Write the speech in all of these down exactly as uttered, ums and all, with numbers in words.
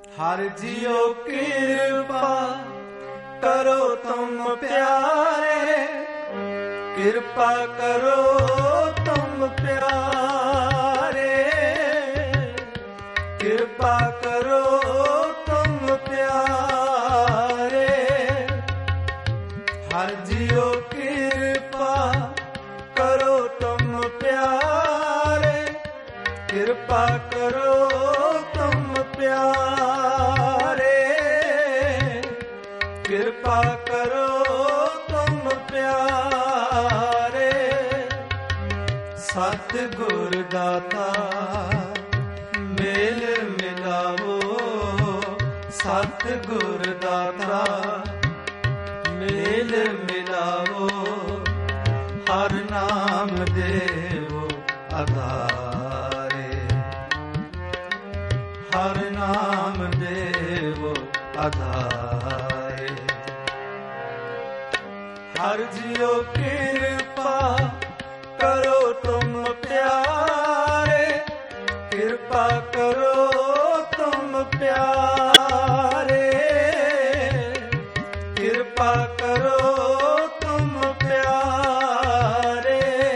हर जियो कृपा करो तुम प्यारे, कृपा करो तुम प्यारे, कृपा करो तुम प्यारे। हर जियो कृपा करो तुम प्यारे, कृपा करो तुम प्यारे, कृपा करो तुम प्यारे। सतगुर दाता मेल मिलावो, सतगुर दाता मेल मिलावो। हर नाम देवो आधारे, हर नाम देवो आधारे। हर जियो कृपा करो तुम प्यारे, कृपा करो तुम प्यारे, कृपा करो तुम प्यारे।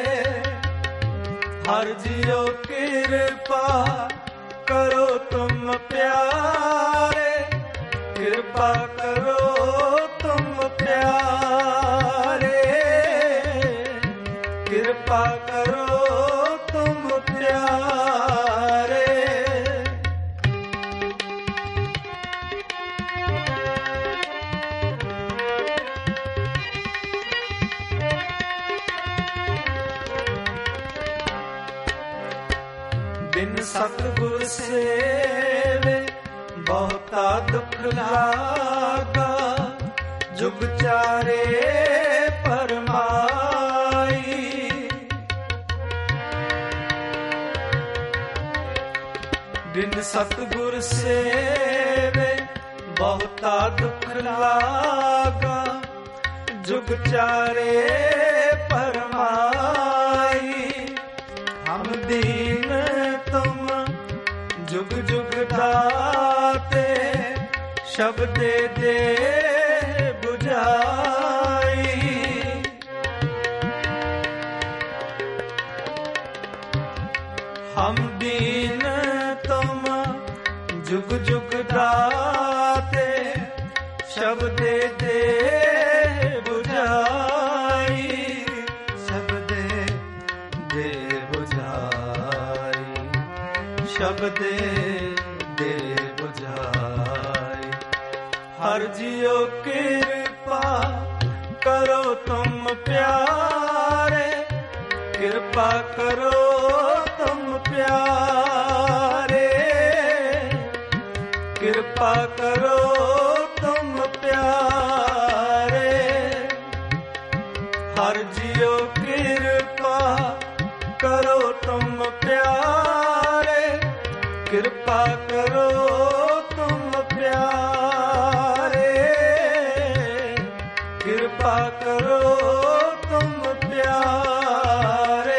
हर जियो कृपा करो तुम प्यारे, कृपा करो तुम प्यारे, कृपा करो तुम प्यारे। बिन सतगुर सेवे बहुता दुख लागा, जुग चारे परमाई। बिन सतगुर सेवे बहुता दुख लागा, जुग चारे परमाई। हम दीन तुम जुग जुग दाते, शब्दे दे बुझाई। हम दीन तुम जुग जुग दाते, शब्दे दे बुझाई, शब्दे दे बुझाई, शब्दे दे बुझाई। हर जियो कृपा करो तुम प्यारे, कृपा करो तुम प्यारे, कृपा करो तुम प्यारे। हर जियो कृपा करो तुम प्यारे, कृपा करो तुम प्यारे, कृपा करो तुम प्यारे।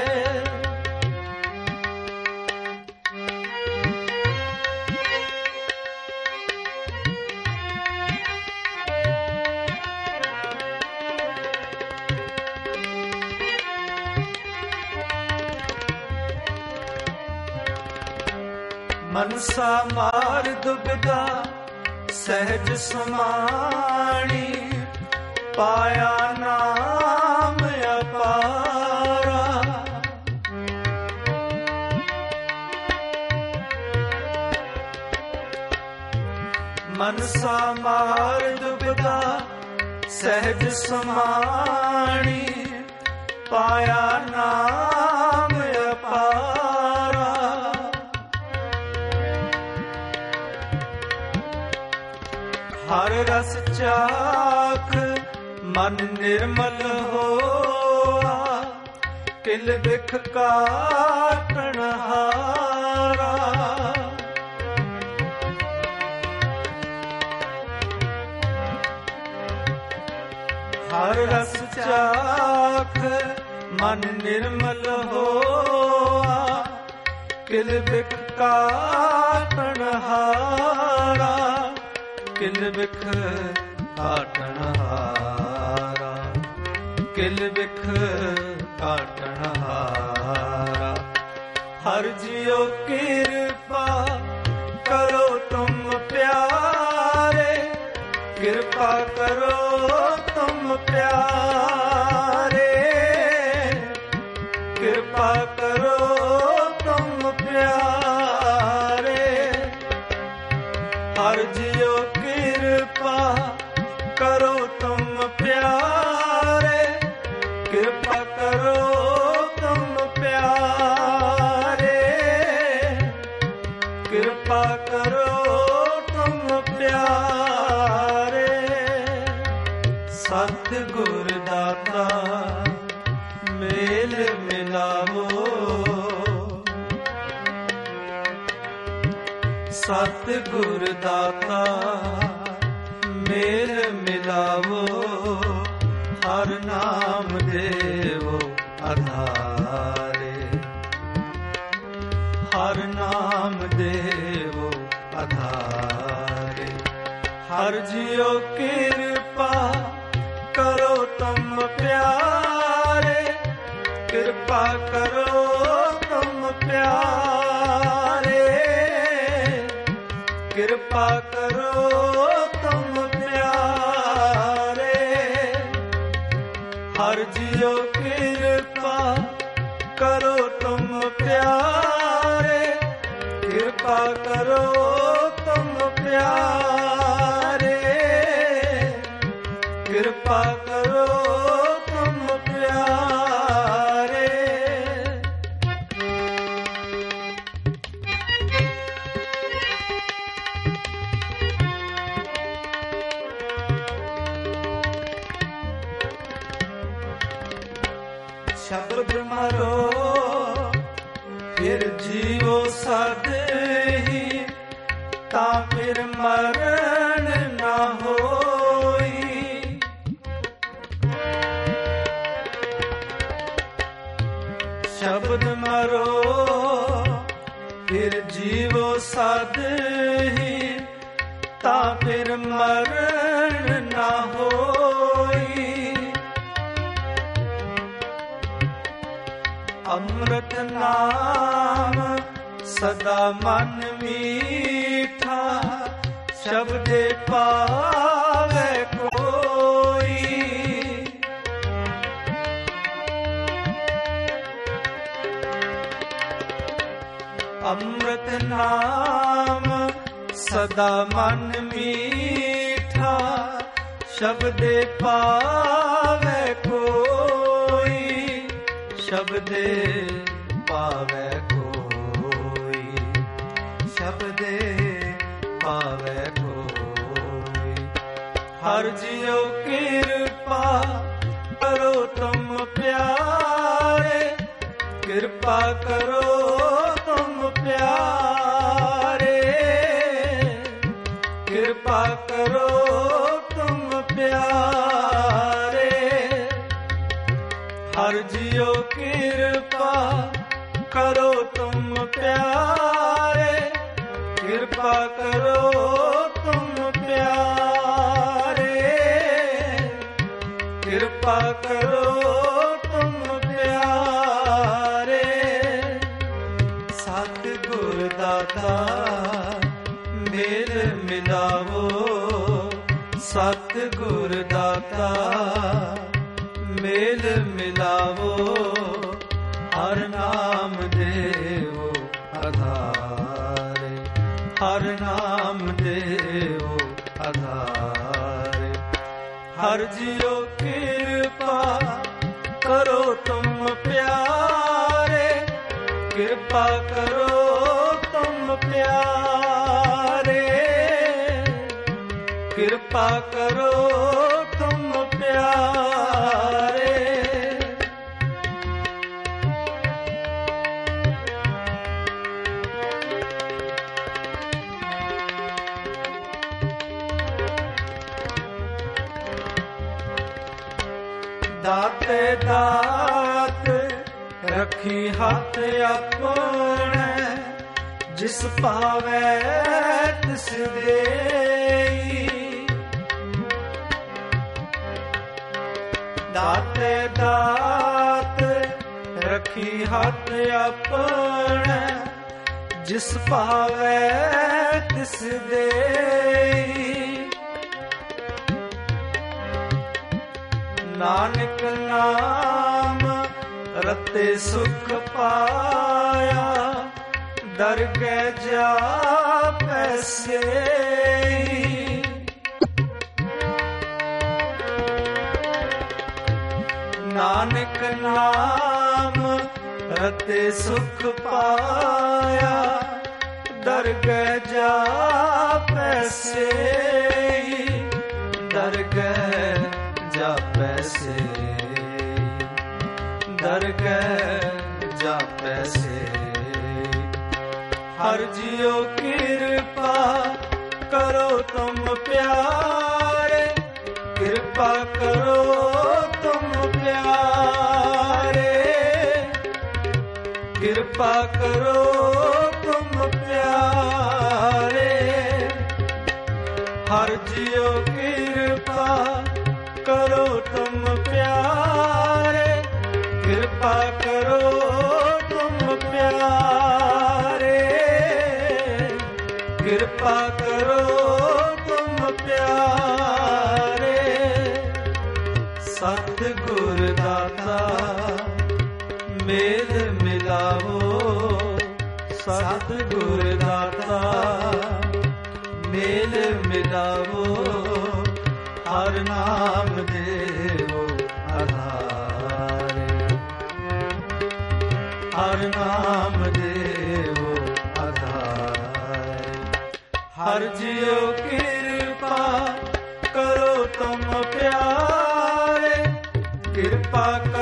मनसा मार दुबदा सहज समाणी, पाया नाम अपारा। मनसा मार दुबदा सहज समाणी, पाया नाम अपारा। हर रस चाख मन निर्मल होआ, किल बिख काटन हारा। हर रस चाख मन निर्मल होआ, किल बिख काटन हारा। ਕਿਲ ਬਿਖ ਕਾਟਣ ਹਾਰਾ, ਕਿਲ ਬਿਖ ਕਾਟਣ ਹਾਰਾ। ਹਰ ਜਿਉ ਕਿਰਪਾ ਕਰੋ ਤੁਮ ਪਿਆਰੇ, ਕਿਰਪਾ ਕਰੋ ਤੁਮ ਪਿਆਰੇ, ਕਿਰਪਾ ਕਰੋ ਤੁਮ ਪਿਆਰੇ। ਹਰ ਜਿਉ ਕਿਰਪਾ ਕਰੋ ਤੁਮ ਪਿਆਰੇ, ਕਿਰਪਾ ਕਰੋ ਤੁਮ ਪਿਆਰੇ, ਕਿਰਪਾ ਕਰੋ ਤੁਮ ਪਿਆਰੇ। ਸਤਿਗੁਰ ਦਾਤਾ ਮੇਲ ਮਿਲਾਵੋ, ਸਤਿਗੁਰ ਦਾਤਾ ਮੇਲ ਮਿਲਾਵੋ। ਹਰ ਨਾਮ ਦੇਵੋ ਆਧਾਰੇ, ਹਰ ਨਾਮ ਦੇਵੋ ਆਧਾਰੇ। ਹਰ ਜਿਉ ਕਿਰਪਾ ਕਰੋ ਤੁਮ ਪਿਆਰੇ, ਕਿਰਪਾ ਕਰੋ ਤੁਮ ਪਿਆਰੇ, ਕਿਰਪਾ ਕਰੋ ਤੁਮ ਪਿਆਰੇ। ਹਰ ਜਿਉ ਕਿਰਪਾ ਕਰੋ ਤੁਮ ਪਿਆਰੇ, ਕਿਰਪਾ ਕਰੋ ਤੁਮ ਪਿਆਰੇ, ਕਿਰਪਾ ਕਰੋ ਤੁਮ ਪਿਆਰੇ। ਸ਼ਬਦ ਮਰੋ ਫਿਰ ਜੀਵੋ ਸਦ ਹੀ, ਤਾਂ ਫਿਰ ਮਰਨ ਨਾ ਹੋਈ। ਸ਼ਬਦ ਮਰੋ ਫਿਰ ਜੀਵੋ ਸਦ ਹੀ, ਤਾਂ ਫਿਰ ਮਰਨ ਨਾ ਹੋਈ। ਅੰਮ੍ਰਿਤ ਨਾਮ ਸਦਾ ਮਨ ਮੀਠਾ, ਸ਼ਬਦੇ ਪਾਵੇ ਕੋਈ। ਅੰਮ੍ਰਿਤ ਨਾਮ ਸਦਾ ਮਨ ਮੀਠਾ, ਸ਼ਬਦੇ ਪਾਵੇ ਕੋਈ। ਸ਼ਬਦੇ ਪਾਵੇ ਕੋਈ, ਸ਼ਬਦੇ ਪਾਵੇ ਕੋਈ। ਹਰ ਜਿਉ ਕਿਰਪਾ ਕਰੋ ਤੁਮ ਪਿਆਰੇ, ਕਿਰਪਾ ਕਰੋ ਤੁਮ ਪਿਆਰੇ, ਕਿਰਪਾ ਕਰੋ ਤੁਮ ਪਿਆਰੇ। ਹਰ ਜਿਉ ਕਿਰਪਾ ਕਰੋ ਤੁਮ ਪਿਆਰੇ, ਕਿਰਪਾ ਕਰੋ ਤੁਮ ਪਿਆਰੇ, ਕਿਰਪਾ ਕਰੋ ਤੁਮ ਪਿਆਰੇ। ਸਤਿਗੁਰ ਦਾਤਾ ਮੇਲ ਮਿਲਾਵੋ, ਸਤਿਗੁਰ ਦਾਤਾ ਮੇਲ ਮਿਲਾਵੋ। ਹਰ ਨਾਮ ਦੇਵੋ ਆਧਾਰੇ, ਹਰ ਨਾਮ ਦੇਵੋ ਆਧਾਰੇ। ਹਰ ਜਿਉ ਕਿਰਪਾ ਕਰੋ ਤੁਮ ਪਿਆਰੇ, ਕਿਰਪਾ ਕਰੋ ਤੁਮ ਪਿਆਰੇ, ਕਿਰਪਾ ਕਰੋ ਤੁਮ ਪਿਆਰੇ। ਦਾਤੇ ਦਾਤ ਰਖੀ ਹੱਥ ਆਪਣੇ, ਜਿਸ ਭਾਵੈ ਤਿਸ ਦੇਈ। ਦਾਤੇ ਦਾਤ ਰਖੀ ਹੱਥ ਆਪਣਾ, ਜਿਸ ਭਾਵੈ ਤਿਸ ਦੇਈ। ਨਾਨਕ ਨਾਮ ਰਤੇ ਸੁਖ ਪਾਇਆ, ਦਰਗਹਿ ਜਾਪੈ ਸੇਈ। ਨਾਨਕ ਨਾਮ ਰਤੇ ਸੁਖ ਪਾਇਆ, ਦਰਗਹਿ ਜਾਪੈ ਸੇਈ। ਦਰਗਹਿ ਜਾਪੈ ਸੇਈ, ਦਰਗਹਿ ਜਾਪੈ ਸੇਈ। ਹਰਿ ਜੀਓ ਕਿਰਪਾ ਕਰੋ ਤੁਮ ਪਿਆਰੇ, ਕਿਰਪਾ ਕਰੋ ਤੁਮ ਪਿਆਰੇ। ਕਿਰਪਾ ਕਰੋ ਤੁਮ ਪਿਆਰੇ। ਹਰਿ ਜੀਓ ਕਿਰਪਾ ਕਰੋ ਤੁਮ ਪਿਆਰੇ, ਕਿਰਪਾ ਕਰੋ ਤੁਮ ਪਿਆਰੇ। ਕਿਰਪਾ ਕਰੋ ਤੁਮ ਪਿਆਰੇ। ਸਤਿਗੁਰ ਦਾਤਾ ਮੇਲ ਮਿਲਾਵੋ, ਸਤਿਗੁਰ ਦਾਤਾ ਮੇਲ ਮਿਲਾਵੋ। ਹਰਿ ਨਾਮ ਦੇਵੋ ਆਧਾਰੇ, ਹਰਿ ਨਾਮ ਦੇਵੋ ਆਧਾਰੇ। ਹਰਿ ਜੀਓ ਕਿਰਪਾ ਕਰੋ ਤੁਮ ਪਿਆਰੇ, ਕਿਰਪਾ